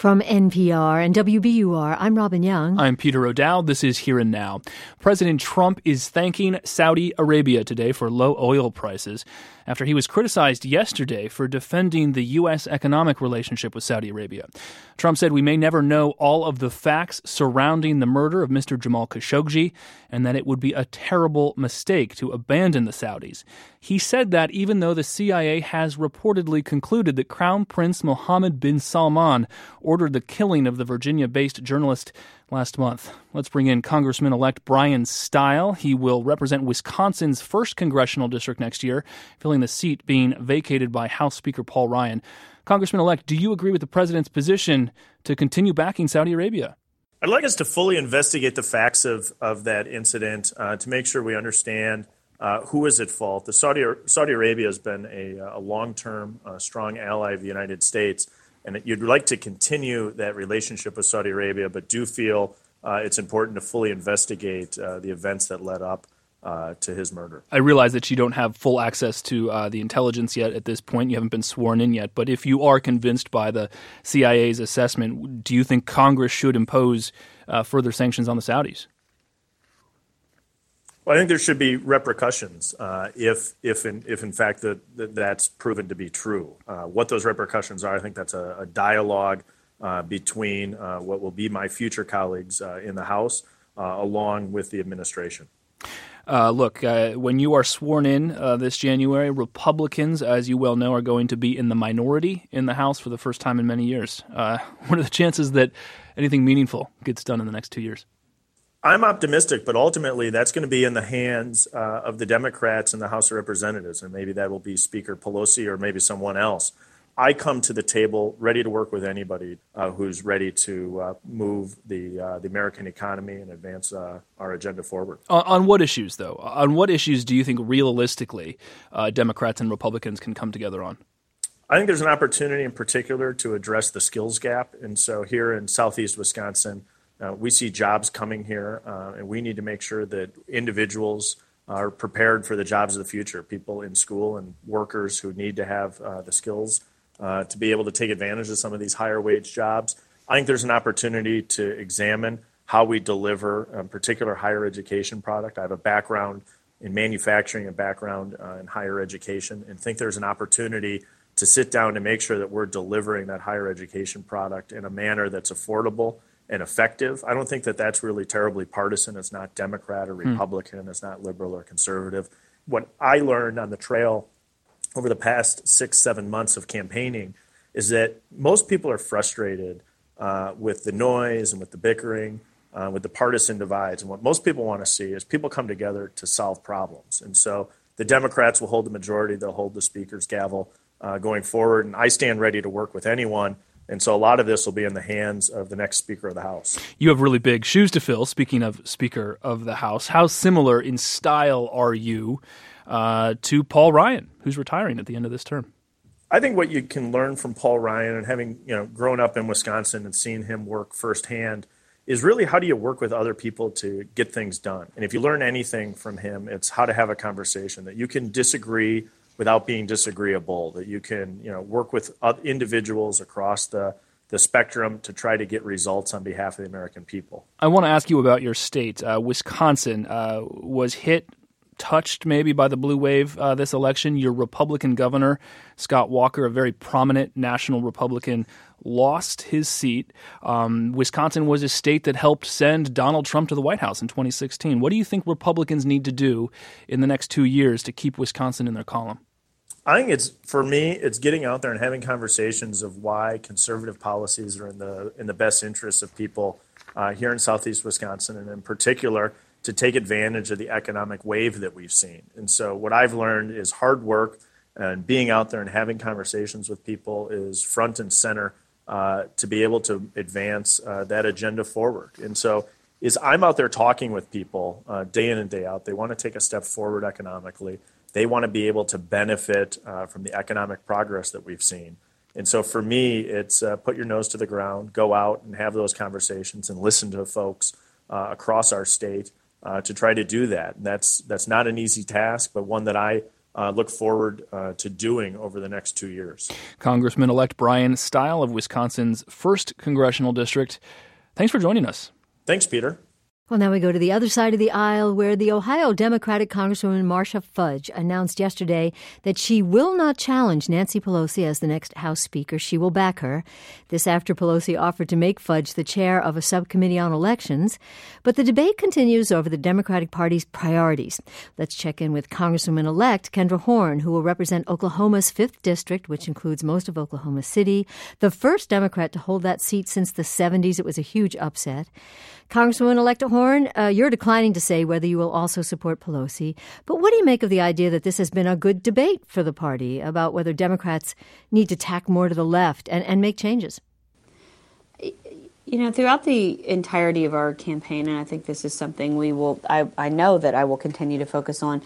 From NPR and WBUR, I'm Robin Young. I'm Peter O'Dowd. This is Here and Now. President Trump is thanking Saudi Arabia today for low oil prices after he was criticized yesterday for defending the U.S. economic relationship with Saudi Arabia. Trump said we may never know all of the facts surrounding the murder of Mr. Jamal Khashoggi and that it would be a terrible mistake to abandon the Saudis. He said that even though the CIA has reportedly concluded that Crown Prince Mohammed bin Salman ordered the killing of the Virginia-based journalist last month. Let's bring in Congressman-elect Brian Stile. He will represent Wisconsin's 1st congressional district next year, filling the seat being vacated by House Speaker Paul Ryan. Congressman-elect, do you agree with the president's position to continue backing Saudi Arabia? I'd like us to fully investigate the facts of that incident to make sure we understand who is at fault. Saudi Arabia has been a long-term, strong ally of the United States, and you'd like to continue that relationship with Saudi Arabia, but do feel it's important to fully investigate the events that led up to his murder. I realize that you don't have full access to the intelligence yet at this point. You haven't been sworn in yet. But if you are convinced by the CIA's assessment, do you think Congress should impose further sanctions on the Saudis? Well, I think there should be repercussions if in fact that's proven to be true. What those repercussions are, I think that's a dialogue between what will be my future colleagues in the House along with the administration. Look, when you are sworn in this January, Republicans, as you well know, are going to be in the minority in the House for the first time in many years. What are the chances that anything meaningful gets done in the next 2 years? I'm optimistic, but ultimately that's going to be in the hands of the Democrats in the House of Representatives, and maybe that will be Speaker Pelosi or maybe someone else. I come to the table ready to work with anybody who's ready to move the American economy and advance our agenda forward. On what issues, though? On what issues do you think realistically Democrats and Republicans can come together on? I think there's an opportunity in particular to address the skills gap. And so here in southeast Wisconsin, we see jobs coming here, and we need to make sure that individuals are prepared for the jobs of the future, people in school and workers who need to have the skills to be able to take advantage of some of these higher wage jobs. I think there's an opportunity to examine how we deliver a particular higher education product. I have a background in manufacturing, a background in higher education, and think there's an opportunity to sit down and make sure that we're delivering that higher education product in a manner that's affordable and effective. I don't think that that's really terribly partisan. It's not Democrat or Republican. It's not liberal or conservative. What I learned on the trail over the past 6-7 months of campaigning is that most people are frustrated with the noise and with the bickering, with the partisan divides. And what most people want to see is people come together to solve problems. And so the Democrats will hold the majority. They'll hold the speaker's gavel going forward. And I stand ready to work with anyone. And so a lot of this will be in the hands of the next Speaker of the House. You have really big shoes to fill, speaking of Speaker of the House. How similar in style are you to Paul Ryan, who's retiring at the end of this term? I think what you can learn from Paul Ryan, and having grown up in Wisconsin and seen him work firsthand, is really how do you work with other people to get things done. And if you learn anything from him, it's how to have a conversation, that you can disagree without being disagreeable, that you can work with individuals across the spectrum to try to get results on behalf of the American people. I want to ask you about your state. Wisconsin was touched maybe by the blue wave this election. Your Republican governor, Scott Walker, a very prominent national Republican, lost his seat. Wisconsin was a state that helped send Donald Trump to the White House in 2016. What do you think Republicans need to do in the next 2 years to keep Wisconsin in their column? I think it's getting out there and having conversations of why conservative policies are in the best interests of people here in southeast Wisconsin, and in particular to take advantage of the economic wave that we've seen. And so what I've learned is hard work and being out there and having conversations with people is front and center to be able to advance that agenda forward. And so I'm out there talking with people day in and day out. They want to take a step forward economically. They want to be able to benefit from the economic progress that we've seen. And so for me, it's put your nose to the ground, go out and have those conversations and listen to folks across our state to try to do that. And that's not an easy task, but one that I look forward to doing over the next 2 years. Congressman-elect Bryan Steil of Wisconsin's 1st Congressional District. Thanks for joining us. Thanks, Peter. Well, now we go to the other side of the aisle where the Ohio Democratic Congresswoman Marcia Fudge announced yesterday that she will not challenge Nancy Pelosi as the next House Speaker. She will back her. This after Pelosi offered to make Fudge the chair of a subcommittee on elections. But the debate continues over the Democratic Party's priorities. Let's check in with Congresswoman-elect Kendra Horn, who will represent Oklahoma's 5th District, which includes most of Oklahoma City, the first Democrat to hold that seat since the 70s. It was a huge upset. Congresswoman-elect Horn, you're declining to say whether you will also support Pelosi. But what do you make of the idea that this has been a good debate for the party about whether Democrats need to tack more to the left and make changes? You know, throughout the entirety of our campaign, and I think this is something I know that I will continue to focus on,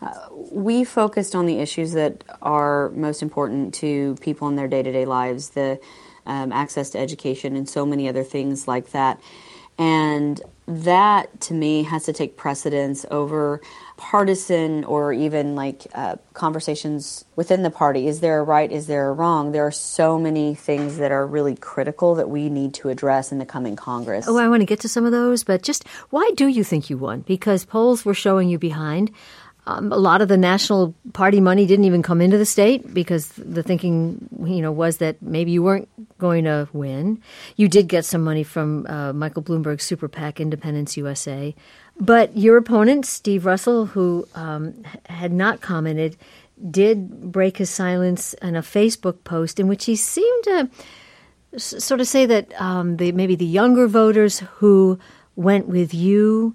we focused on the issues that are most important to people in their day-to-day lives, the access to education and so many other things like that. And that, to me, has to take precedence over partisan or even conversations within the party. Is there a right? Is there a wrong? There are so many things that are really critical that we need to address in the coming Congress. Oh, I want to get to some of those, but just why do you think you won? Because polls were showing you behind. A lot of the National Party money didn't even come into the state because the thinking, was that maybe you weren't going to win. You did get some money from Michael Bloomberg's super PAC, Independence USA. But your opponent, Steve Russell, who had not commented, did break his silence in a Facebook post in which he seemed to sort of say that maybe the younger voters who went with you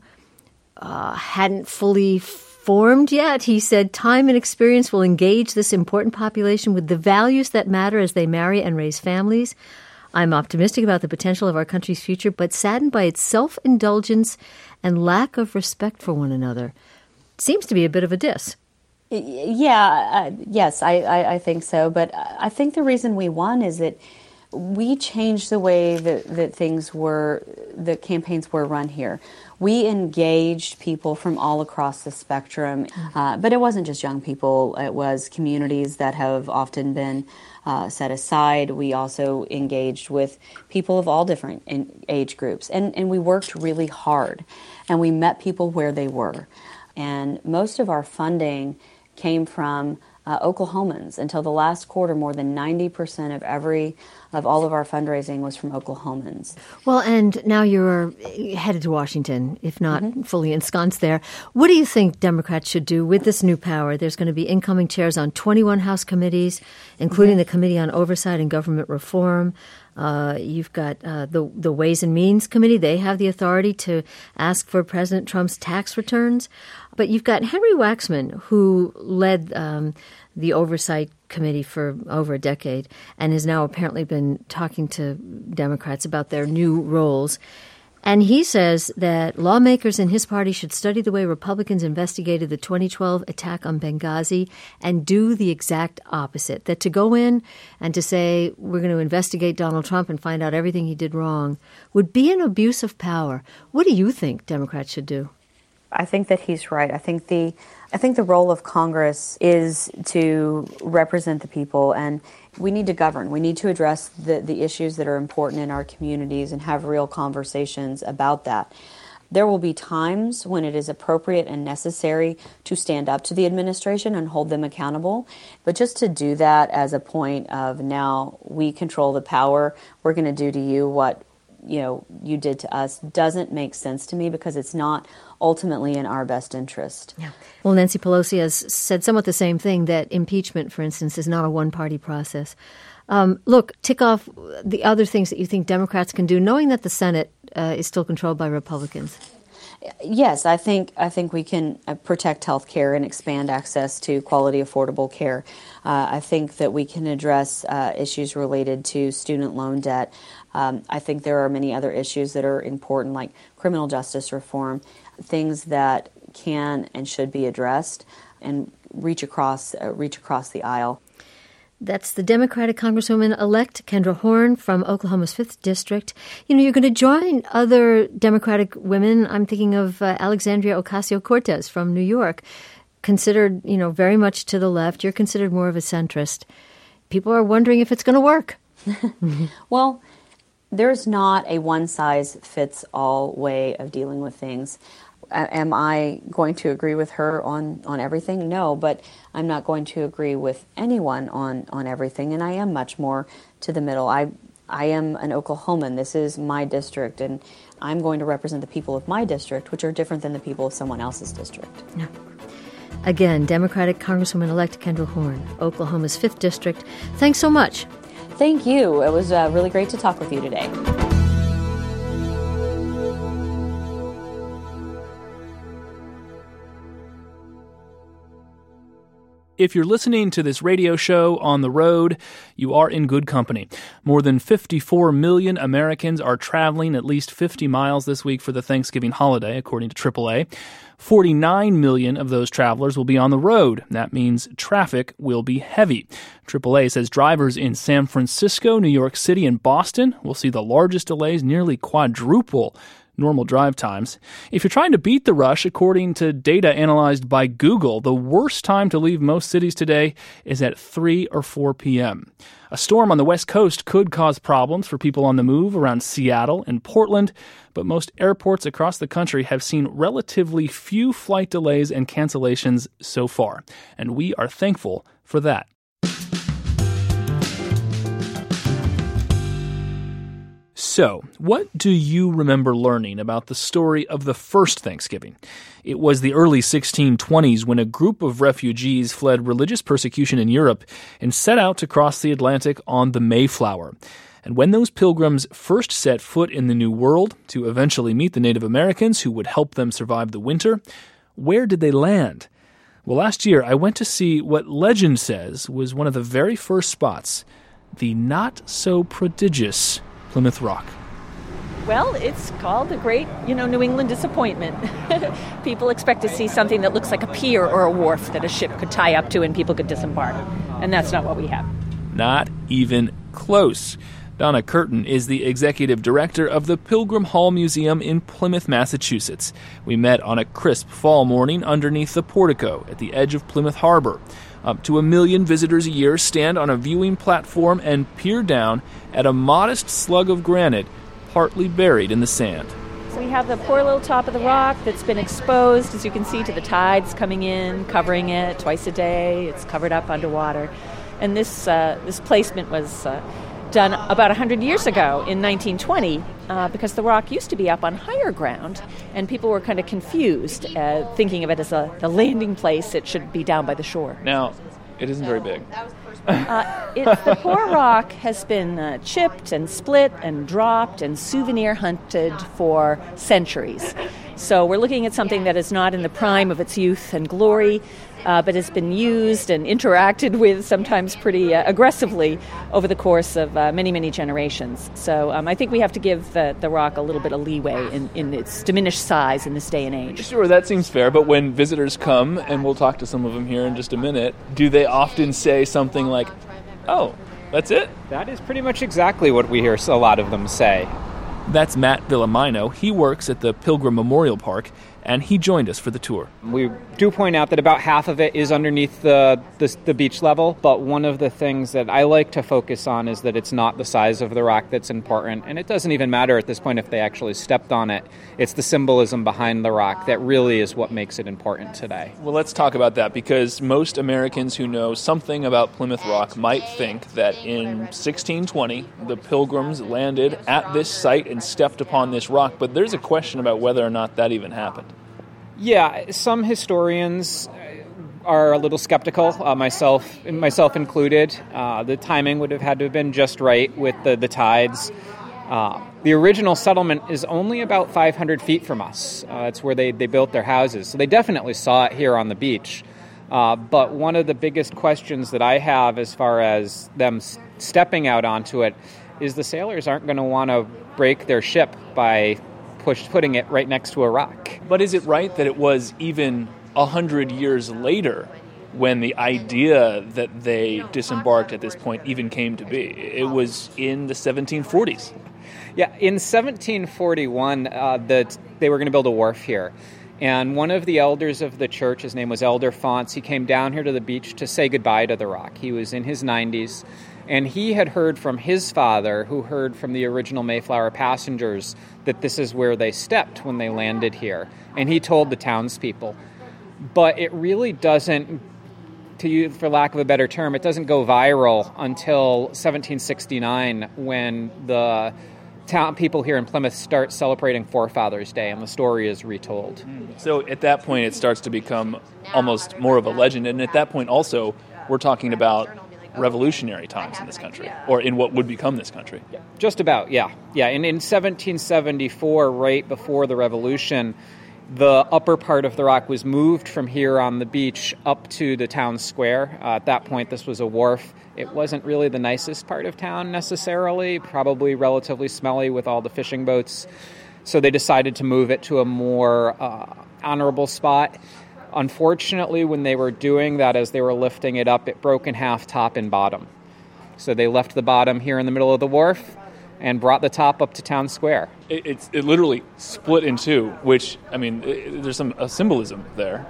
hadn't fully formed yet. He said, time and experience will engage this important population with the values that matter as they marry and raise families. I'm optimistic about the potential of our country's future, but saddened by its self-indulgence and lack of respect for one another. Seems to be a bit of a diss. Yeah, yes, I think so. But I think the reason we won is that we changed the way that the campaigns were run here. We engaged people from all across the spectrum, but it wasn't just young people. It was communities that have often been set aside. We also engaged with people of all different age groups, and we worked really hard, and we met people where they were. And most of our funding came from Oklahomans. Until the last quarter, more than 90% of all of our fundraising was from Oklahomans. Well, and now you're headed to Washington, if not fully ensconced there. What do you think Democrats should do with this new power? There's going to be incoming chairs on 21 House committees, including the Committee on Oversight and Government Reform. You've got the Ways and Means Committee. They have the authority to ask for President Trump's tax returns. But you've got Henry Waxman, who led the Oversight Committee for over a decade and has now apparently been talking to Democrats about their new roles. And he says that lawmakers in his party should study the way Republicans investigated the 2012 attack on Benghazi and do the exact opposite, that to go in and to say we're going to investigate Donald Trump and find out everything he did wrong would be an abuse of power. What do you think Democrats should do? I think that he's right. I think the role of Congress is to represent the people, and we need to govern. We need to address the issues that are important in our communities and have real conversations about that. There will be times when it is appropriate and necessary to stand up to the administration and hold them accountable. But just to do that as a point of now we control the power, we're going to do to you what you did to us, doesn't make sense to me because it's not ultimately in our best interest. Yeah. Well, Nancy Pelosi has said somewhat the same thing, that impeachment, for instance, is not a one-party process. Look, tick off the other things that you think Democrats can do, knowing that the Senate is still controlled by Republicans. Yes, I think we can protect health care and expand access to quality, affordable care. I think that we can address issues related to student loan debt. I think there are many other issues that are important, like criminal justice reform, things that can and should be addressed and reach across the aisle. That's the Democratic Congresswoman-elect Kendra Horn from Oklahoma's 5th District. You're going to join other Democratic women. I'm thinking of Alexandria Ocasio-Cortez from New York. considered, very much to the left. You're considered more of a centrist. People are wondering if it's going to work. Well, there's not a one-size-fits-all way of dealing with things. Am I going to agree with her on everything? No, but I'm not going to agree with anyone on everything, and I am much more to the middle. I am an Oklahoman. This is my district, and I'm going to represent the people of my district, which are different than the people of someone else's district. Yeah. Again, Democratic Congresswoman-elect Kendall Horn, Oklahoma's 5th District. Thanks so much. Thank you. It was really great to talk with you today. If you're listening to this radio show on the road, you are in good company. More than 54 million Americans are traveling at least 50 miles this week for the Thanksgiving holiday, according to AAA. 49 million of those travelers will be on the road. That means traffic will be heavy. AAA says drivers in San Francisco, New York City, and Boston will see the largest delays, nearly quadruple normal drive times. If you're trying to beat the rush, according to data analyzed by Google, the worst time to leave most cities today is at 3 or 4 p.m. A storm on the West Coast could cause problems for people on the move around Seattle and Portland, but most airports across the country have seen relatively few flight delays and cancellations so far, and we are thankful for that. So, what do you remember learning about the story of the first Thanksgiving? It was the early 1620s when a group of refugees fled religious persecution in Europe and set out to cross the Atlantic on the Mayflower. And when those pilgrims first set foot in the New World to eventually meet the Native Americans who would help them survive the winter, where did they land? Well, last year I went to see what legend says was one of the very first spots, the not-so-prodigious Plymouth Rock. Well, it's called the Great, New England Disappointment. People expect to see something that looks like a pier or a wharf that a ship could tie up to and people could disembark. And that's not what we have. Not even close. Donna Curtin is the executive director of the Pilgrim Hall Museum in Plymouth, Massachusetts. We met on a crisp fall morning underneath the portico at the edge of Plymouth Harbor. Up to 1 million visitors a year stand on a viewing platform and peer down at a modest slug of granite partly buried in the sand. So we have the poor little top of the rock that's been exposed, as you can see, to the tides coming in, covering it twice a day. It's covered up underwater. And this placement was done about 100 years ago in 1920 because the rock used to be up on higher ground, and people were kind of confused, thinking of it as the landing place. It should be down by the shore. Now, it isn't very big. The poor rock has been chipped and split and dropped and souvenir hunted for centuries. So we're looking at something that is not in the prime of its youth and glory, but has been used and interacted with sometimes pretty aggressively over the course of many, many generations. So I think we have to give the rock a little bit of leeway in its diminished size in this day and age. Sure, that seems fair, but when visitors come, and we'll talk to some of them here in just a minute, do they often say something like, "Oh, that's it?" That is pretty much exactly what we hear a lot of them say. That's Matt Villamino. He works at the Pilgrim Memorial Park, and he joined us for the tour. We do point out that about half of it is underneath the beach level, but one of the things that I like to focus on is that it's not the size of the rock that's important, and it doesn't even matter at this point if they actually stepped on it. It's the symbolism behind the rock that really is what makes it important today. Well, let's talk about that, because most Americans who know something about Plymouth Rock might think that in 1620, the Pilgrims landed at this site and stepped upon this rock, but there's a question about whether or not that even happened. Yeah, some historians are a little skeptical, myself included. The timing would have had to have been just right with the tides. The original settlement is only about 500 feet from us. It's where they built their houses. So they definitely saw it here on the beach. But one of the biggest questions that I have as far as them stepping out onto it is the sailors aren't going to want to break their ship by putting it right next to a rock. But is it right that it was even 100 years later when the idea that they disembarked at this point even came to be? It was in the 1740s. Yeah, in 1741, they were going to build a wharf here. And one of the elders of the church, his name was Elder Fonts, he came down here to the beach to say goodbye to the rock. He was in his 90s, and he had heard from his father, who heard from the original Mayflower passengers, that this is where they stepped when they landed here. And he told the townspeople. But it really doesn't, to use, for lack of a better term, it doesn't go viral until 1769, when the town people here in Plymouth start celebrating Forefathers Day, and the story is retold. So at that point, it starts to become almost more of a legend. And at that point also, we're talking about revolutionary times in this country, or in what would become this country. Just about, yeah. Yeah, and in 1774, right before the Revolution, the upper part of the rock was moved from here on the beach up to the town square. At that point, this was a wharf. It wasn't really the nicest part of town necessarily, probably relatively smelly with all the fishing boats. So they decided to move it to a more honorable spot. Unfortunately, when they were doing that, as they were lifting it up, it broke in half, top and bottom. So they left the bottom here in the middle of the wharf and brought the top up to town square. It literally split in two, which, I mean, there's a symbolism there.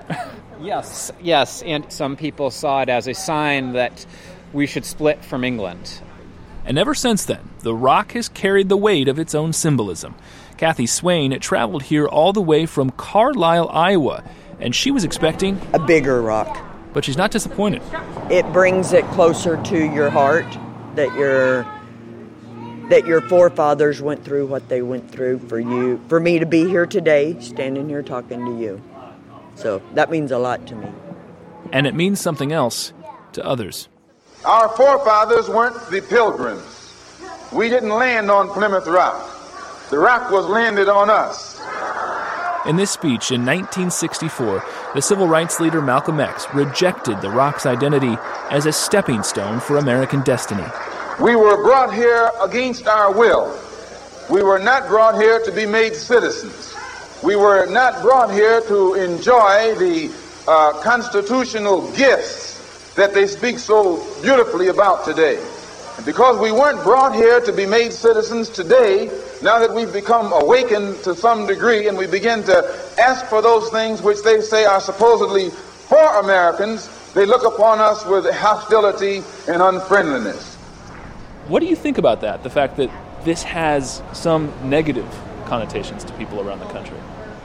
Yes, and some people saw it as a sign that we should split from England. And ever since then, the rock has carried the weight of its own symbolism. Kathy Swain traveled here all the way from Carlisle, Iowa, and she was expecting a bigger rock. But she's not disappointed. It brings it closer to your heart that your forefathers went through what they went through for me to be here today, standing here talking to you. So that means a lot to me. And it means something else to others. Our forefathers weren't the Pilgrims. We didn't land on Plymouth Rock. The rock was landed on us. In this speech in 1964, the civil rights leader Malcolm X rejected the rock's identity as a stepping stone for American destiny. We were brought here against our will. We were not brought here to be made citizens. We were not brought here to enjoy the constitutional gifts that they speak so beautifully about today. And because we weren't brought here to be made citizens today, now that we've become awakened to some degree and we begin to ask for those things which they say are supposedly for Americans, they look upon us with hostility and unfriendliness. What do you think about that, the fact that this has some negative connotations to people around the country?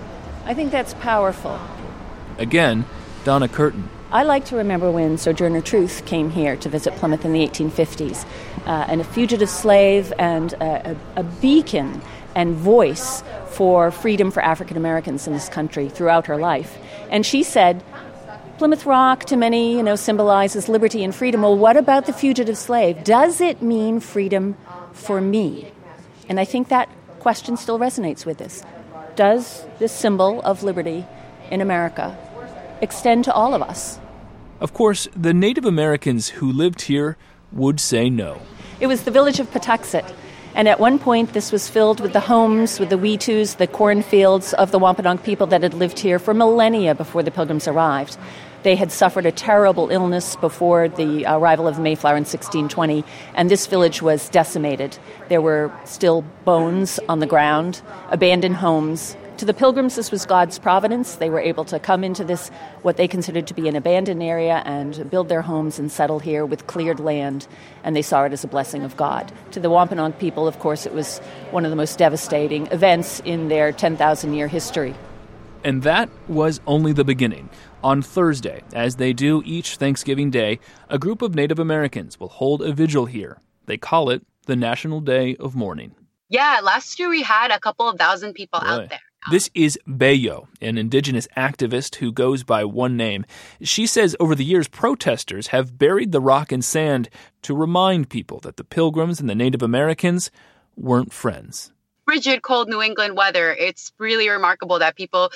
I think that's powerful. Again, Donna Curtin. I like to remember when Sojourner Truth came here to visit Plymouth in the 1850s, and a fugitive slave and a beacon and voice for freedom for African Americans in this country throughout her life. And she said, Plymouth Rock to many, symbolizes liberty and freedom. Well, what about the fugitive slave? Does it mean freedom for me? And I think that question still resonates with us. Does this symbol of liberty in America extend to all of us? Of course, the Native Americans who lived here would say no. It was the village of Patuxet, and at one point this was filled with the homes, with the Weetus, the cornfields of the Wampanoag people that had lived here for millennia before the Pilgrims arrived. They had suffered a terrible illness before the arrival of the Mayflower in 1620, and this village was decimated. There were still bones on the ground, abandoned homes. To the Pilgrims, this was God's providence. They were able to come into this, what they considered to be an abandoned area, and build their homes and settle here with cleared land, and they saw it as a blessing of God. To the Wampanoag people, of course, it was one of the most devastating events in their 10,000-year history. And that was only the beginning. On Thursday, as they do each Thanksgiving Day, a group of Native Americans will hold a vigil here. They call it the National Day of Mourning. Yeah, last year we had a couple of thousand people out there. This is Bayo, an indigenous activist who goes by one name. She says over the years, protesters have buried the rock in sand to remind people that the Pilgrims and the Native Americans weren't friends. Frigid, cold New England weather. It's really remarkable that people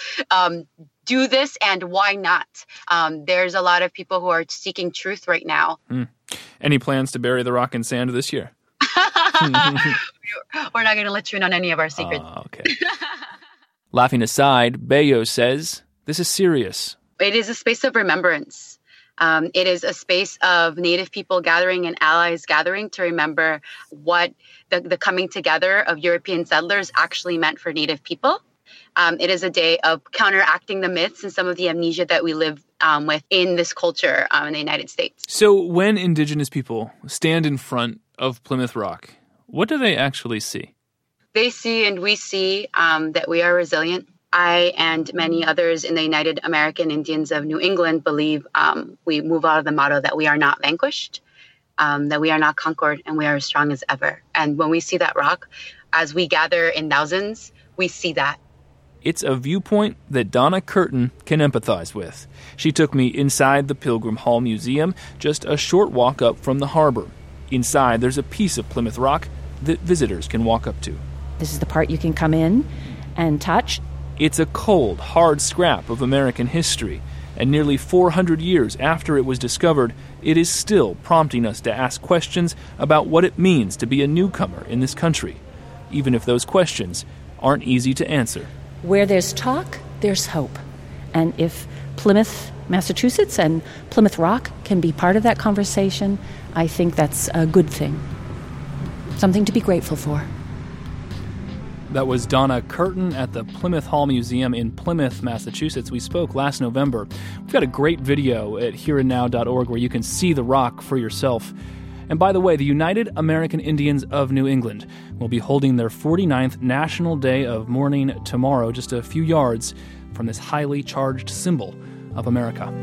do this, and why not? There's a lot of people who are seeking truth right now. Any plans to bury the rock in sand this year? We're not going to let you in on any of our secrets. Okay. Laughing aside, Bayo says, this is serious. It is a space of remembrance. It is a space of Native people gathering and allies gathering to remember what the coming together of European settlers actually meant for Native people. It is a day of counteracting the myths and some of the amnesia that we live with in this culture in the United States. So when Indigenous people stand in front of Plymouth Rock, what do they actually see? They see and we see that we are resilient. I and many others in the United American Indians of New England believe we move out of the motto that we are not vanquished, that we are not conquered, and we are as strong as ever. And when we see that rock, as we gather in thousands, we see that. It's a viewpoint that Donna Curtin can empathize with. She took me inside the Pilgrim Hall Museum, just a short walk up from the harbor. Inside, there's a piece of Plymouth Rock that visitors can walk up to. This is the part you can come in and touch. It's a cold, hard scrap of American history, and nearly 400 years after it was discovered, it is still prompting us to ask questions about what it means to be a newcomer in this country, even if those questions aren't easy to answer. Where there's talk, there's hope. And if Plymouth, Massachusetts and Plymouth Rock can be part of that conversation, I think that's a good thing. Something to be grateful for. That was Donna Curtin at the Plymouth Hall Museum in Plymouth, Massachusetts. We spoke last November. We've got a great video at hereandnow.org where you can see the rock for yourself. And by the way, the United American Indians of New England will be holding their 49th National Day of Mourning tomorrow, just a few yards from this highly charged symbol of America.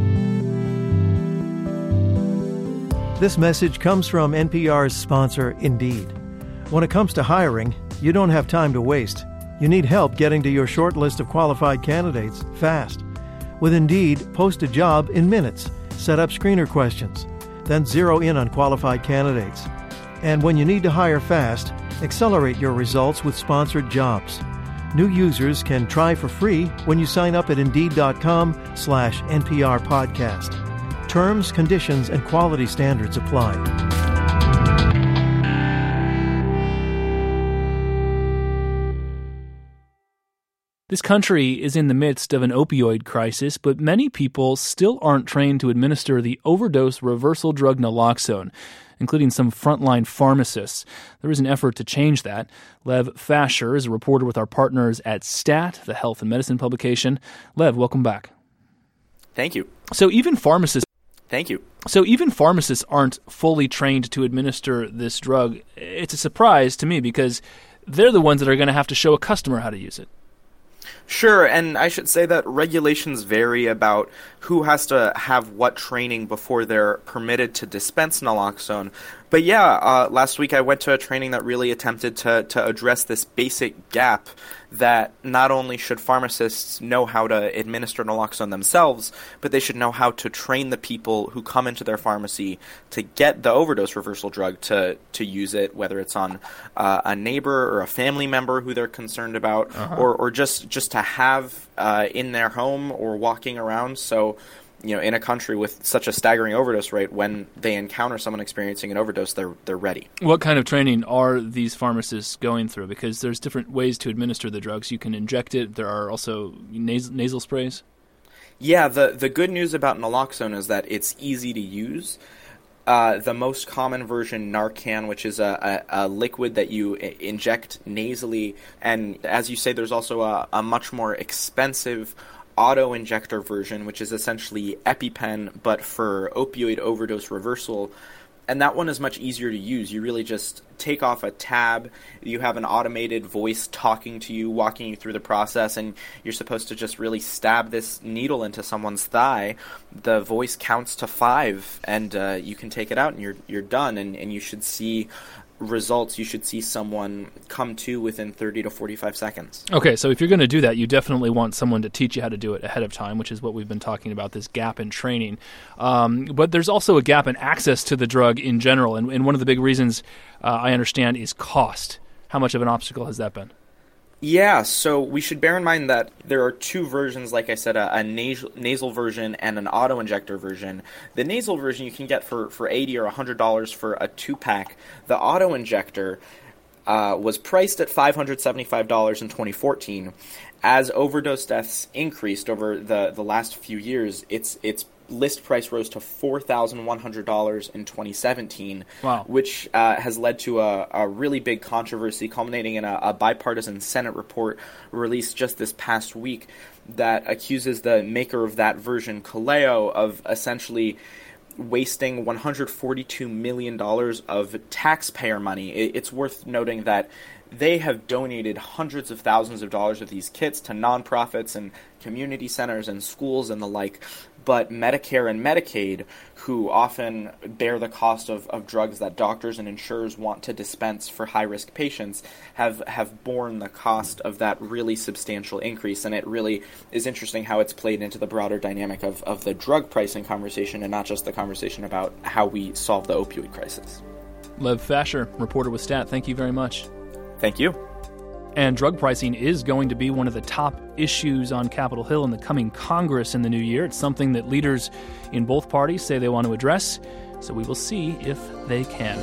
This message comes from NPR's sponsor, Indeed. When it comes to hiring, you don't have time to waste. You need help getting to your short list of qualified candidates fast. With Indeed, post a job in minutes, set up screener questions, then zero in on qualified candidates. And when you need to hire fast, accelerate your results with sponsored jobs. New users can try for free when you sign up at Indeed.com/NPR podcast. Terms, conditions, and quality standards apply. This country is in the midst of an opioid crisis, but many people still aren't trained to administer the overdose reversal drug naloxone, including some frontline pharmacists. There is an effort to change that. Lev Fasher is a reporter with our partners at STAT, the health and medicine publication. Lev, welcome back. Thank you. So even pharmacists aren't fully trained to administer this drug. It's a surprise to me because they're the ones that are going to have to show a customer how to use it. Sure, and I should say that regulations vary about who has to have what training before they're permitted to dispense naloxone. But yeah, last week I went to a training that really attempted to address this basic gap that not only should pharmacists know how to administer naloxone themselves, but they should know how to train the people who come into their pharmacy to get the overdose reversal drug to use it, whether it's on a neighbor or a family member who they're concerned about, or just to have in their home or walking around. So, you know, in a country with such a staggering overdose rate, when they encounter someone experiencing an overdose, they're ready. What kind of training are these pharmacists going through? Because there's different ways to administer the drugs. You can inject it. There are also nasal sprays. Yeah, the good news about naloxone is that it's easy to use. The most common version, Narcan, which is a liquid that you inject nasally. And as you say, there's also a much more expensive auto-injector version, which is essentially EpiPen, but for opioid overdose reversal. And that one is much easier to use. You really just take off a tab, you have an automated voice talking to you, walking you through the process, and you're supposed to just really stab this needle into someone's thigh. The voice counts to 5, and you can take it out, and you're done, and you should see results. You should see someone come to within 30 to 45 seconds. Okay, so if you're going to do that, you definitely want someone to teach you how to do it ahead of time, which is what we've been talking about, this gap in training. But there's also a gap in access to the drug in general, and one of the big reasons I understand is cost. How much of an obstacle has that been? Yeah, so we should bear in mind that there are two versions, like I said, a nasal version and an auto-injector version. The nasal version you can get for $80 or $100 for a 2-pack. The auto-injector was priced at $575 in 2014. As overdose deaths increased over the last few years, it's list price rose to $4,100 in 2017, wow. which has led to a really big controversy, culminating in a bipartisan Senate report released just this past week that accuses the maker of that version, Kaleo, of essentially wasting $142 million of taxpayer money. It's worth noting that they have donated hundreds of thousands of dollars of these kits to nonprofits and community centers and schools and the like, but Medicare and Medicaid, who often bear the cost of drugs that doctors and insurers want to dispense for high-risk patients, have borne the cost of that really substantial increase. And it really is interesting how it's played into the broader dynamic of the drug pricing conversation and not just the conversation about how we solve the opioid crisis. Lev Fasher, reporter with STAT, thank you very much. Thank you. And drug pricing is going to be one of the top issues on Capitol Hill in the coming Congress in the new year. It's something that leaders in both parties say they want to address, so we will see if they can.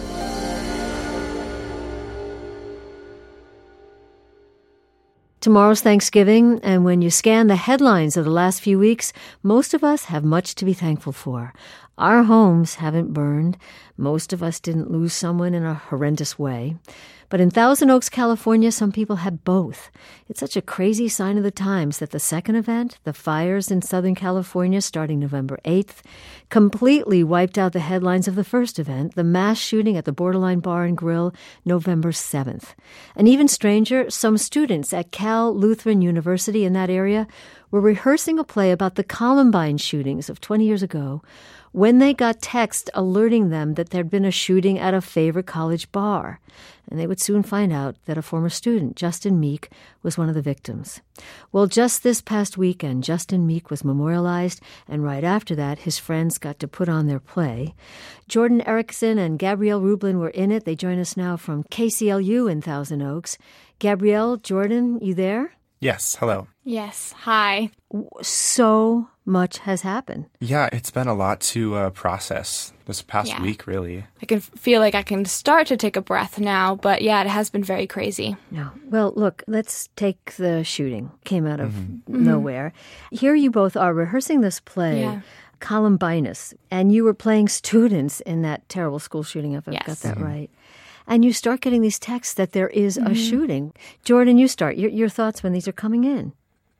Tomorrow's Thanksgiving, and when you scan the headlines of the last few weeks, most of us have much to be thankful for. Our homes haven't burned. Most of us didn't lose someone in a horrendous way. But in Thousand Oaks, California, some people had both. It's such a crazy sign of the times that the second event, the fires in Southern California starting November 8th, completely wiped out the headlines of the first event, the mass shooting at the Borderline Bar and Grill, November 7th. And even stranger, some students at Cal Lutheran University in that area were rehearsing a play about the Columbine shootings of 20 years ago when they got text alerting them that there'd been a shooting at a favorite college bar. And they would soon find out that a former student, Justin Meek, was one of the victims. Well, just this past weekend, Justin Meek was memorialized, and right after that, his friends got to put on their play. Jordan Erickson and Gabrielle Rublin were in it. They join us now from KCLU in Thousand Oaks. Gabrielle, Jordan, you there? Yes, hello. Yes, hi. So much has happened. Yeah, it's been a lot to process this past week, really. I can feel like I can start to take a breath now, but yeah, it has been very crazy. No. Well, look, let's take the shooting. Came out of nowhere. Here you both are rehearsing this play, Columbinus, and you were playing students in that terrible school shooting, if I've got that right. And you start getting these texts that there is a shooting. Jordan, you start. Your thoughts when these are coming in.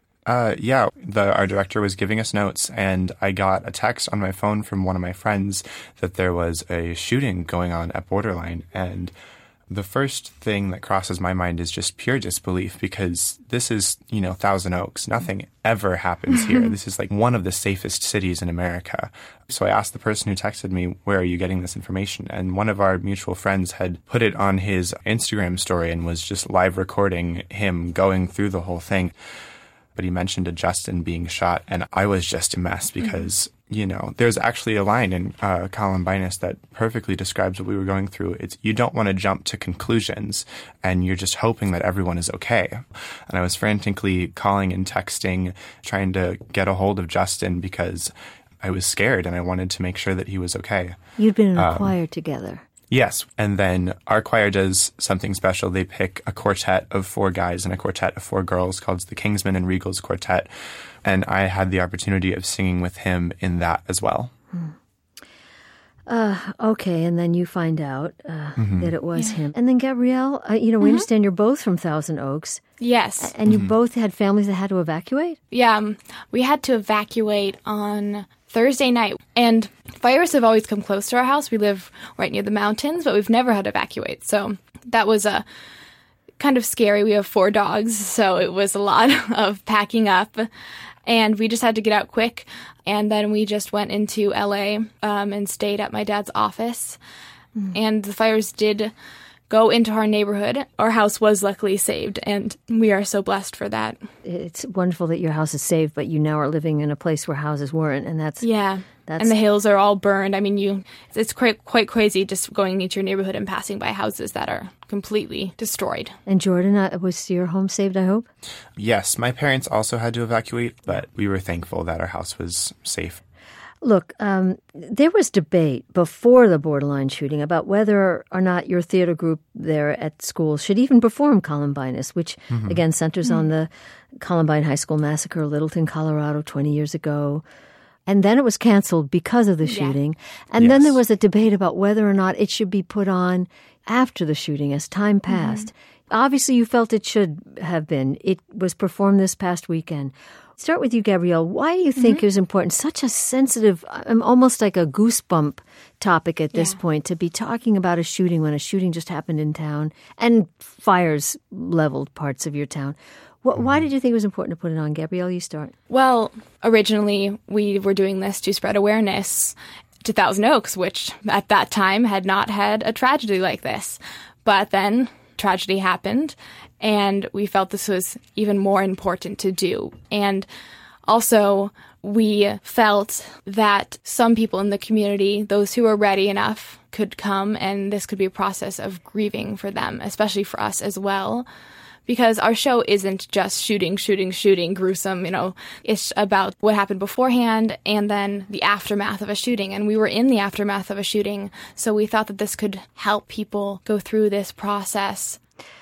Our director was giving us notes, and I got a text on my phone from one of my friends that there was a shooting going on at Borderline. And the first thing that crosses my mind is just pure disbelief, because this is, Thousand Oaks. Nothing ever happens here. This is like one of the safest cities in America. So I asked the person who texted me, where are you getting this information? And one of our mutual friends had put it on his Instagram story and was just live recording him going through the whole thing. But he mentioned a Justin being shot, and I was just a mess because, there's actually a line in Columbinus that perfectly describes what we were going through. It's you don't want to jump to conclusions, and you're just hoping that everyone is okay. And I was frantically calling and texting, trying to get a hold of Justin because I was scared and I wanted to make sure that he was okay. You'd been in a choir together. Yes. And then our choir does something special. They pick a quartet of 4 guys and a quartet of 4 girls called the Kingsmen and Regals Quartet. And I had the opportunity of singing with him in that as well. Okay. And then you find out that it was him. And then Gabrielle, we understand you're both from Thousand Oaks. Yes. And you both had families that had to evacuate? Yeah. We had to evacuate on Thursday night. And fires have always come close to our house. We live right near the mountains, but we've never had to evacuate. So that was kind of scary. We have 4 dogs, so it was a lot of packing up. And we just had to get out quick. And then we just went into LA and stayed at my dad's office. And the fires did go into our neighborhood. Our house was luckily saved, and we are so blessed for that. It's wonderful that your house is saved, but you now are living in a place where houses weren't, and that's... Yeah, and the hills are all burned. I mean, it's quite crazy just going into your neighborhood and passing by houses that are completely destroyed. And Jordan, was your home saved, I hope? Yes, my parents also had to evacuate, but we were thankful that our house was safe. Look, there was debate before the Borderline shooting about whether or not your theater group there at school should even perform Columbinus, which, again, centers on the Columbine High School massacre, Littleton, Colorado, 20 years ago. and then it was canceled because of the shooting. And then there was a debate about whether or not it should be put on after the shooting as time passed. Obviously, you felt it should have been. It was performed this past weekend. Start with you, Gabrielle. Why do you think it was important? Such a sensitive, almost like a goosebump topic at this point, to be talking about a shooting when a shooting just happened in town and fires leveled parts of your town. Why did you think it was important to put it on? Gabrielle, you start. Well, originally we were doing this to spread awareness to Thousand Oaks, which at that time had not had a tragedy like this. But then tragedy happened, and we felt this was even more important to do. And also, we felt that some people in the community, those who were ready enough, could come, and this could be a process of grieving for them, especially for us as well. Because our show isn't just shooting, gruesome, It's about what happened beforehand and then the aftermath of a shooting. And we were in the aftermath of a shooting, so we thought that this could help people go through this process.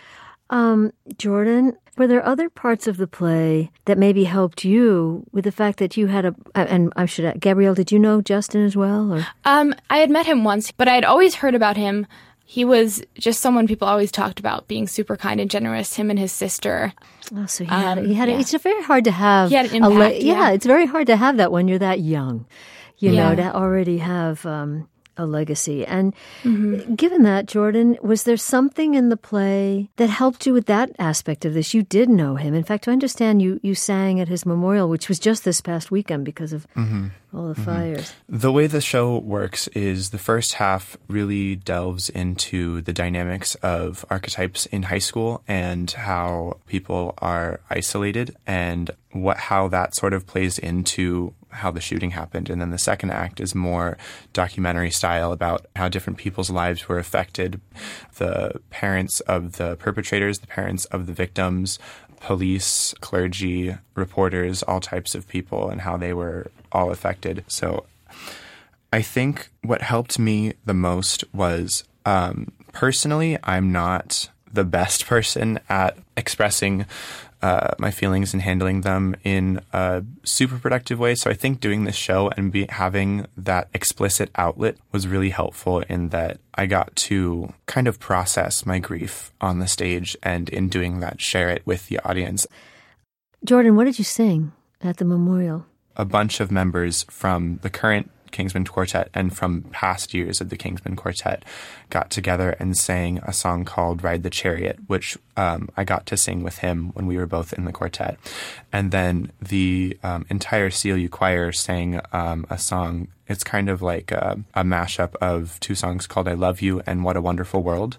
Jordan, were there other parts of the play that maybe helped you with the fact that you had Gabrielle, did you know Justin as well? Or? I had met him once, but I had always heard about him. He was just someone people always talked about, being super kind and generous, him and his sister. Oh, so he had it's very hard to have. He had an impact, it's very hard to have that when you're that young, to already have a legacy. And given that, Jordan, was there something in the play that helped you with that aspect of this? You did know him. In fact, I understand you sang at his memorial, which was just this past weekend because of all the fires. The way the show works is the first half really delves into the dynamics of archetypes in high school and how people are isolated and how that sort of plays into how the shooting happened. And then the second act is more documentary style about how different people's lives were affected. The parents of the perpetrators, the parents of the victims, police, clergy, reporters, all types of people, and how they were all affected. So I think what helped me the most was, personally, I'm not the best person at expressing my feelings and handling them in a super productive way. So I think doing this show and having that explicit outlet was really helpful in that I got to kind of process my grief on the stage and in doing that, share it with the audience. Jordan, what did you sing at the memorial? A bunch of members from the current Kingsmen Quartet and from past years of the Kingsmen Quartet got together and sang a song called Ride the Chariot, which I got to sing with him when we were both in the quartet. And then the entire CLU choir sang a song. It's kind of like a mashup of two songs called I Love You and What a Wonderful World,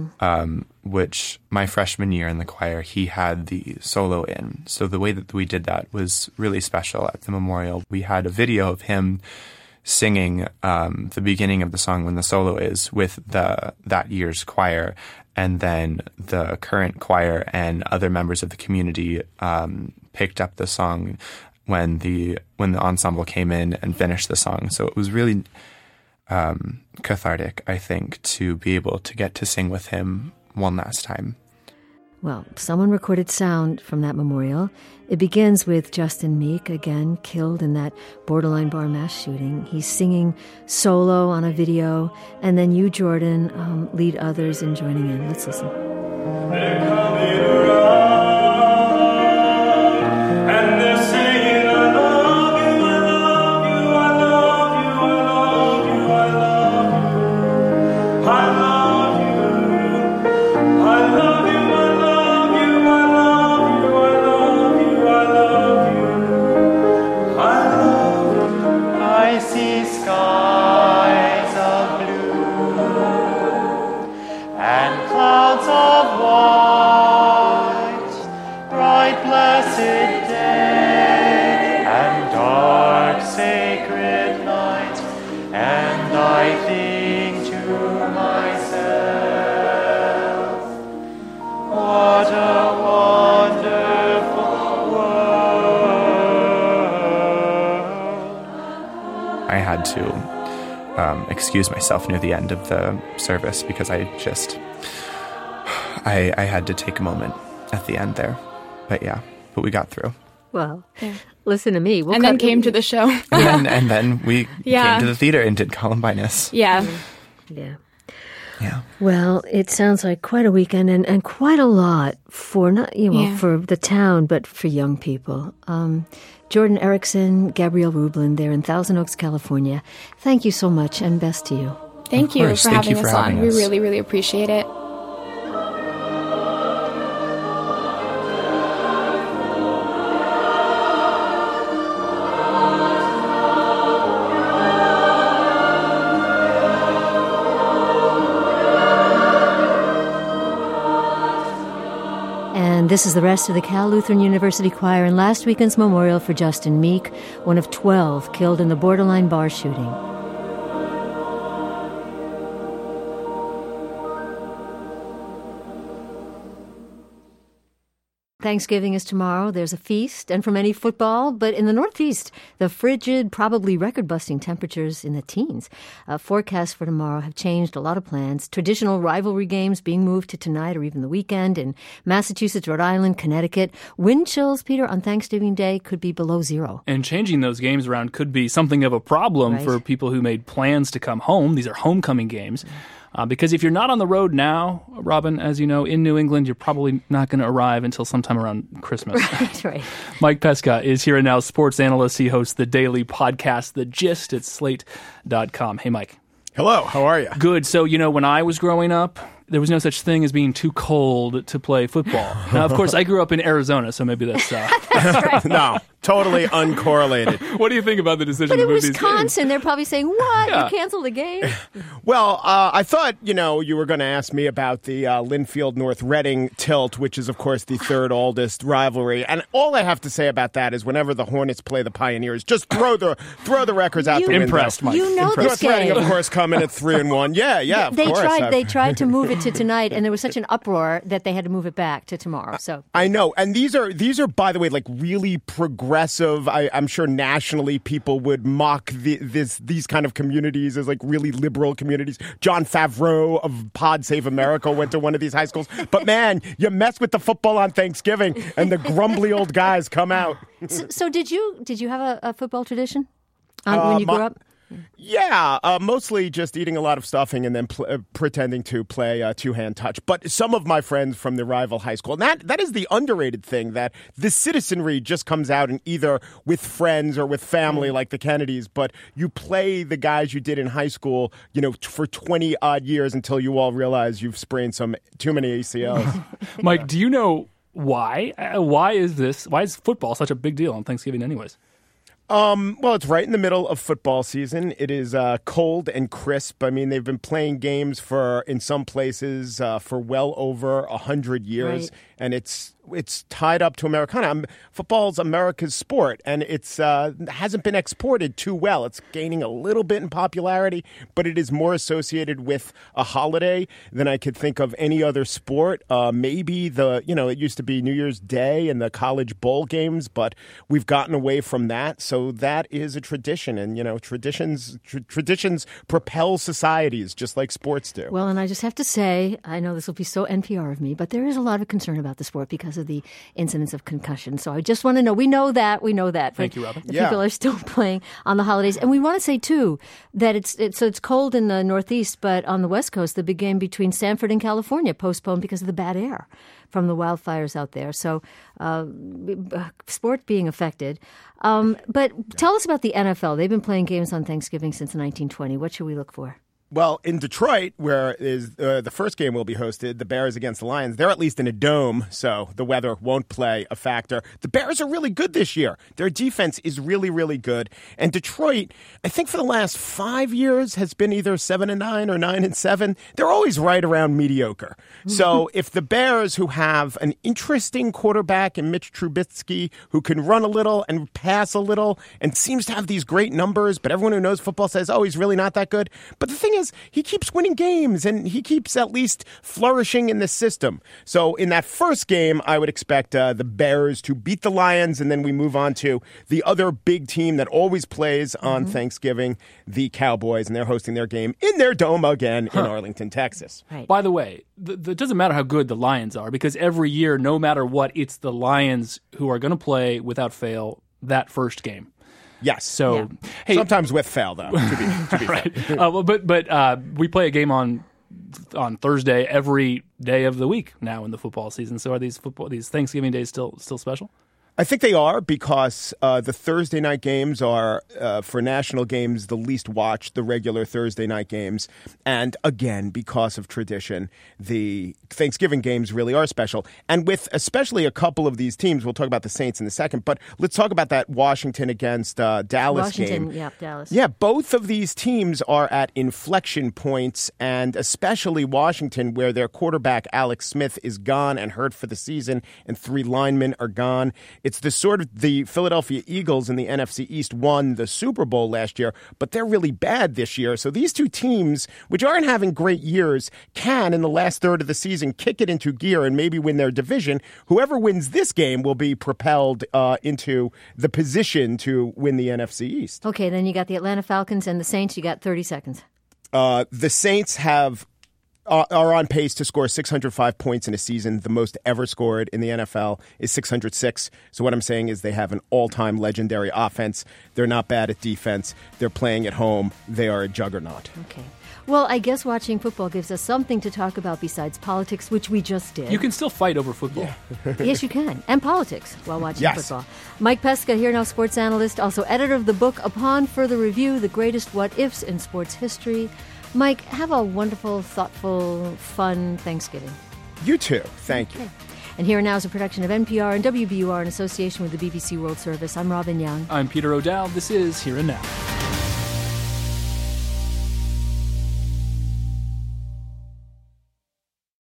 which my freshman year in the choir, he had the solo in. So the way that we did that was really special at the memorial. We had a video of him singing the beginning of the song when the solo is with that year's choir, and then the current choir and other members of the community picked up the song when the ensemble came in and finished the song. So it was really cathartic, I think, to be able to get to sing with him one last time. Well, someone recorded sound from that memorial. It begins with Justin Meek, again, killed in that Borderline Bar mass shooting. He's singing solo on a video, and then you, Jordan, lead others in joining in. Let's listen. to excuse myself near the end of the service because I had to take a moment at the end there. But we got through. Well, listen to me. And then came to the show. and then we came to the theater and did Columbinus. Yeah. Yeah. Yeah. Well, it sounds like quite a weekend and quite a lot for not for the town, but for young people. Jordan Erickson, Gabrielle Rublin, there in Thousand Oaks, California. Thank you so much, and best to you. Thank you for having us on. We really, really appreciate it. This is the rest of the Cal Lutheran University Choir and last weekend's memorial for Justin Meek, one of 12 killed in the Borderline bar shooting. Thanksgiving is tomorrow. There's a feast, and from any football, but in the Northeast, the frigid, probably record-busting temperatures in the teens. Forecasts for tomorrow have changed a lot of plans. Traditional rivalry games being moved to tonight or even the weekend in Massachusetts, Rhode Island, Connecticut. Wind chills, Peter, on Thanksgiving Day could be below zero. And changing those games around could be something of a problem for people who made plans to come home. These are homecoming games. Because if you're not on the road now, Robin, as you know, in New England, you're probably not going to arrive until sometime around Christmas. Right. Mike Pesca is here and now, sports analyst. He hosts the daily podcast, The Gist, at Slate.com. Hey, Mike. Hello. How are you? Good. So, when I was growing up, there was no such thing as being too cold to play football. Now, of course, I grew up in Arizona, so maybe that's... That's right. No, totally uncorrelated. What do you think about the decision to move move these games? Wisconsin, they're probably saying, what? Yeah. You canceled the game? Well, I thought, you were going to ask me about the Linfield North Reading tilt, which is, of course, the third oldest rivalry. And all I have to say about that is whenever the Hornets play the Pioneers, just throw the records out the window. Impressed, Mike. You know this game. Reading, of course, coming at 3-1. Yeah, of course. They tried to move it to tonight, and there was such an uproar that they had to move it back to tomorrow. So I know, and these are by the way, like really progressive. I'm sure nationally people would mock these kind of communities as like really liberal communities. John Favreau of Pod Save America went to one of these high schools. But man, you mess with the football on Thanksgiving, and the grumbly old guys come out. So did you have a football tradition when you grew up? Yeah, mostly just eating a lot of stuffing and then pretending to play two-hand touch. But some of my friends from the rival high school, and that is the underrated thing, that the citizenry just comes out and either with friends or with family like the Kennedys, but you play the guys you did in high school, for 20-odd years until you all realize you've sprained too many ACLs. Mike, do you know why? Why is football such a big deal on Thanksgiving anyways? Well, it's right in the middle of football season. It is cold and crisp. I mean, they've been playing games in some places for well over 100 years, right. And it's tied up to Americana. Football's America's sport, and it's hasn't been exported too well. It's gaining a little bit in popularity, but it is more associated with a holiday than I could think of any other sport. Maybe it used to be New Year's Day and the college bowl games, but we've gotten away from that. So that is a tradition, and traditions propel societies just like sports do. Well, and I just have to say, I know this will be so NPR of me, but there is a lot of concern about the sport because of the incidence of concussion. So I just want to know, we know that. Thank you, Robin. People are still playing on the holidays. And we want to say, too, that it's cold in the Northeast, but on the West Coast, the big game between Sanford and California postponed because of the bad air from the wildfires out there. So sport being affected. But tell us about the NFL. They've been playing games on Thanksgiving since 1920. What should we look for? Well, in Detroit, where is the first game will be hosted, the Bears against the Lions, they're at least in a dome, so the weather won't play a factor. The Bears are really good this year. Their defense is really, really good. And Detroit, I think for the last 5 years, has been either 7-9 or 9-7. They're always right around mediocre. So if the Bears, who have an interesting quarterback in Mitch Trubisky, who can run a little and pass a little and seems to have these great numbers, but everyone who knows football says, oh, he's really not that good. But the thing he keeps winning games, and he keeps at least flourishing in the system. So in that first game, I would expect the Bears to beat the Lions, and then we move on to the other big team that always plays on Thanksgiving, the Cowboys, and they're hosting their game in their dome again in Arlington, Texas. Right. By the way, it doesn't matter how good the Lions are, because every year, no matter what, it's the Lions who are going to play without fail that first game. Yes. So, hey, sometimes with fail, though, to be right. fair. But we play a game on Thursday every day of the week now in the football season. So are these Thanksgiving days still special? I think they are, because the Thursday night games are, for national games, the least watched, the regular Thursday night games. And again, because of tradition, the Thanksgiving games really are special. And with especially a couple of these teams, we'll talk about the Saints in a second, but let's talk about that Washington against Dallas game. Dallas. Yeah, both of these teams are at inflection points, and especially Washington, where their quarterback, Alex Smith, is gone and hurt for the season, and 3 linemen are gone. It's the sort of the Philadelphia Eagles in the NFC East won the Super Bowl last year, but they're really bad this year. So these two teams, which aren't having great years, can, in the last third of the season, kick it into gear and maybe win their division. Whoever wins this game will be propelled into the position to win the NFC East. Okay, then you got the Atlanta Falcons and the Saints. You got 30 seconds. The Saints are on pace to score 605 points in a season. The most ever scored in the NFL is 606. So what I'm saying is they have an all-time legendary offense. They're not bad at defense. They're playing at home. They are a juggernaut. Okay. Well, I guess watching football gives us something to talk about besides politics, which we just did. You can still fight over football. Yeah. Yes, you can. And politics while watching Yes. football. Mike Pesca here now, sports analyst, also editor of the book Upon Further Review, The Greatest What-Ifs in Sports History. Mike, have a wonderful, thoughtful, fun Thanksgiving. You too. Thank you. Okay. And Here and Now is a production of NPR and WBUR in association with the BBC World Service. I'm Robin Young. I'm Peter O'Dowd. This is Here and Now.